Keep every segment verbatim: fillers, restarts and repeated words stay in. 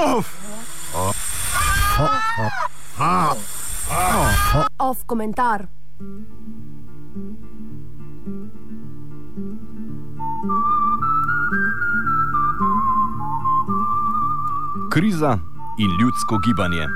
Off! Off komentar. Kriza in ljudsko gibanje.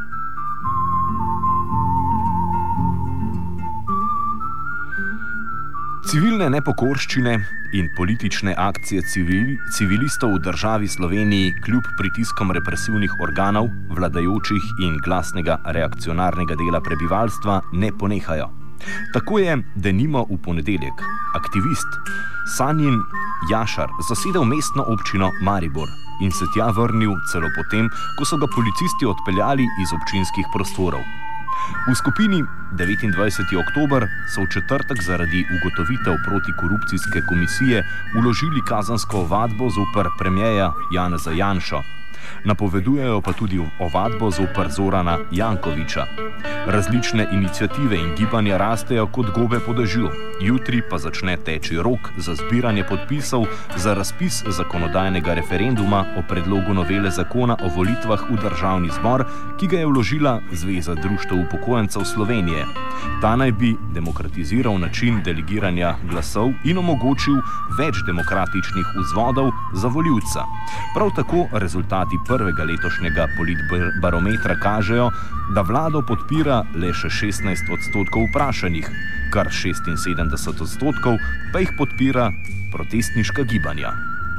Civilne nepokorščine in politične akcije civil, civilistov v državi Sloveniji kljub pritiskom represivnih organov, vladajočih in glasnega reakcionarnega dela prebivalstva ne ponehajo. Tako je denimo v ponedeljek aktivist Sanjin Jašar zasedel mestno občino Maribor in se tja vrnil celo potem, ko so ga policisti odpeljali iz občinskih prostorov. V skupini devetindvajseti oktober so v četrtek zaradi ugotovitev protikorupcijske komisije vložili kazensko ovadbo zoper premierja Janeza Janšo. Napovedujejo pa tudi ovadbo zoper Zorana Jankovića. Različne iniciative in gibanja rastejo kot gobe po dežju. Jutri pa začne teči rok za zbiranje podpisov za razpis zakonodajnega referenduma o predlogu novele zakona o volitvah v državni zbor, ki ga je vložila Zveza društev upokojencev Slovenije. Ta naj bi demokratiziral način delegiranja glasov in omogočil več demokratičnih vzvodov za volivca. Prav tako rezultati prvega letošnjega politbarometra kažejo, da vlado podpira le še šestnajst odstotkov vprašanih, kar šestinsedemdeset odstotkov pa jih podpira protestniška gibanja.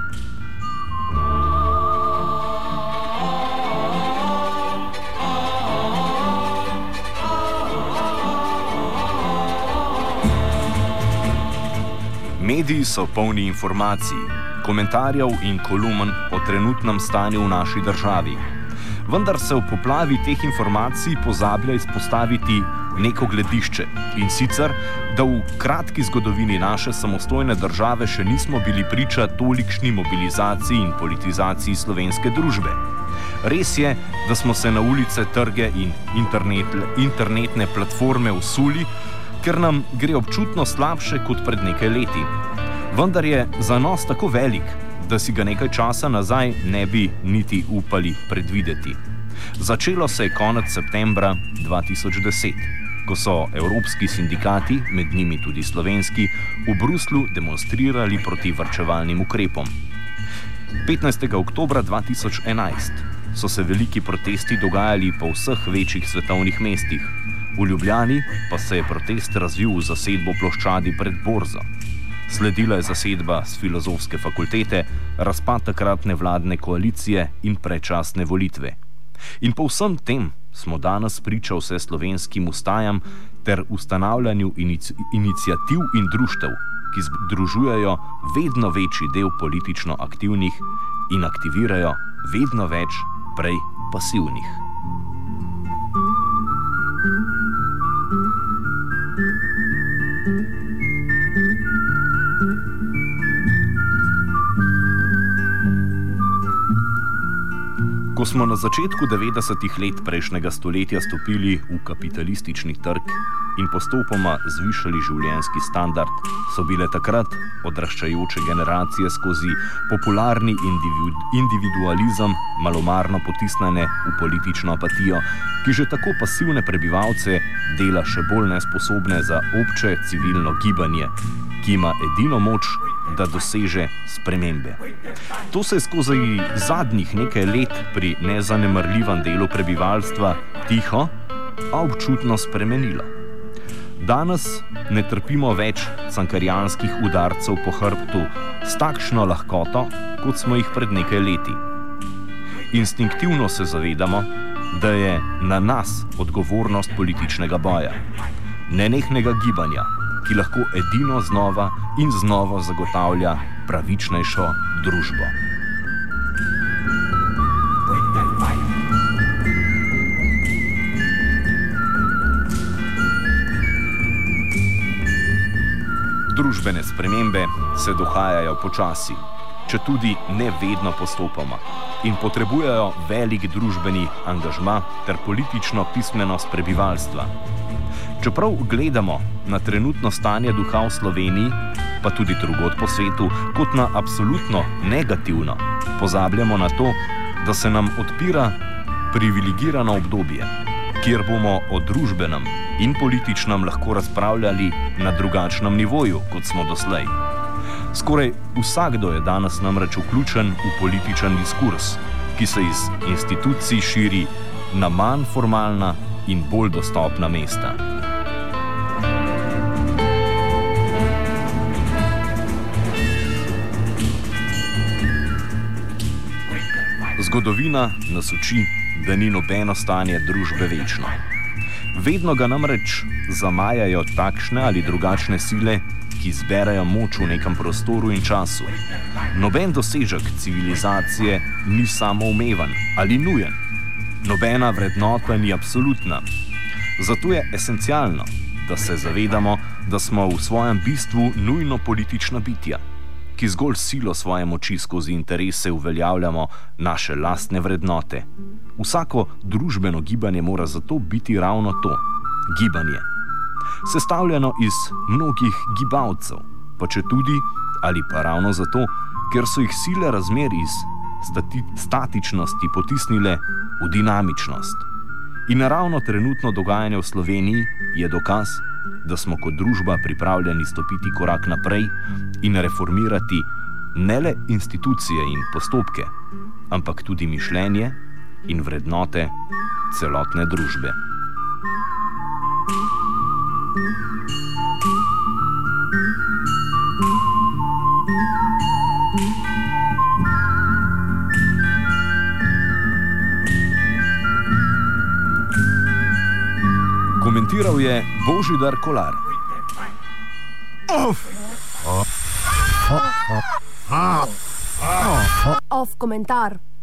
Mediji so polni informacij, komentarjev in kolumn o trenutnem stanju v naši državi. Vendar se v poplavi teh informacij pozablja izpostaviti neko gledišče, in sicer, da v kratki zgodovini naše samostojne države še nismo bili priča tolikšni mobilizaciji in politizaciji slovenske družbe. Res je, da smo se na ulice, trge in internet, internetne platforme usuli, ker nam gre občutno slabše kot pred nekaj leti. Vendar je zanos tako velik, da si ga nekaj časa nazaj ne bi niti upali predvideti. Začelo se je konec septembra dva tisoč deset, ko so evropski sindikati, med njimi tudi slovenski, v Bruslju demonstrirali proti varčevalnim ukrepom. petnajstega oktobra dva tisoč enajst so se veliki protesti dogajali po vseh večjih svetovnih mestih. V Ljubljani pa se je protest razvil v zasedbo ploščadi pred borzo. Sledila je zasedba s filozofske fakultete, razpad takratne vladne koalicije in predčasne volitve. In po vsem tem smo danes priča vseslovenskim ustajam ter ustanavljanju inici- iniciativ in društev, ki združujejo vedno večji del politično aktivnih in aktivirajo vedno več prej pasivnih. Ko smo na začetku devetdesetih let prejšnjega stoletja stopili v kapitalistični trg in postopoma zvišali življenjski standard, so bile takrat odraščajoče generacije skozi popularni individu- individualizem malomarno potisnjene v politično apatijo, ki že tako pasivne prebivalce dela še bolj nesposobne za obče civilno gibanje, ki ima edino moč, da doseže spremembe. To se je skozi zadnjih nekaj let pri nezanemarljivem delu prebivalstva tiho, a občutno spremenilo. Danes ne trpimo več cankarjanskih udarcev po hrbtu s takšno lahkoto, kot smo jih pred nekaj leti. Instinktivno se zavedamo, da je na nas odgovornost političnega boja, nenehnega gibanja, ki lahko edino znova in znova zagotavlja pravičnejšo družbo. Družbene spremembe se dohajajo počasi, četudi ne vedno postopoma, in potrebujejo velik družbeni angažma ter politično pismenost prebivalstva. Čeprav gledamo na trenutno stanje duha v Sloveniji, pa tudi drugod po svetu, kot na absolutno negativno, pozabljamo na to, da se nam odpira privilegirano obdobje, kjer bomo o družbenem in političnem lahko razpravljali na drugačnem nivoju, kot smo doslej. Skoraj vsakdo je danes namreč vključen v političen diskurs, ki se iz institucij širi na manj formalna in bolj dostopna mesta. Zgodovina nas uči, da ni nobeno stanje družbe večno. Vedno ga namreč zamajajo takšne ali drugačne sile, ki zberajo moč v nekem prostoru in času. Noben dosežek civilizacije ni samoumeven ali nujen. Nobena vrednota ni absolutna. Zato je esencialno, da se zavedamo, da smo v svojem bistvu nujno politična bitja, ki zgolj silo svoje moči skozi interese uveljavljamo naše lastne vrednote. Vsako družbeno gibanje mora zato biti ravno to, gibanje. Sestavljeno iz mnogih gibalcev, pa če tudi, ali pa ravno zato, ker so jih sile razmer iz stati, statičnosti potisnile v dinamičnost. In ravno trenutno dogajanje v Sloveniji je dokaz, da smo kot družba pripravljeni stopiti korak naprej in reformirati ne le institucije in postopke, ampak tudi mišljenje in vrednote celotne družbe. Komentiral je Božidar Kolar. Off! Off komentar.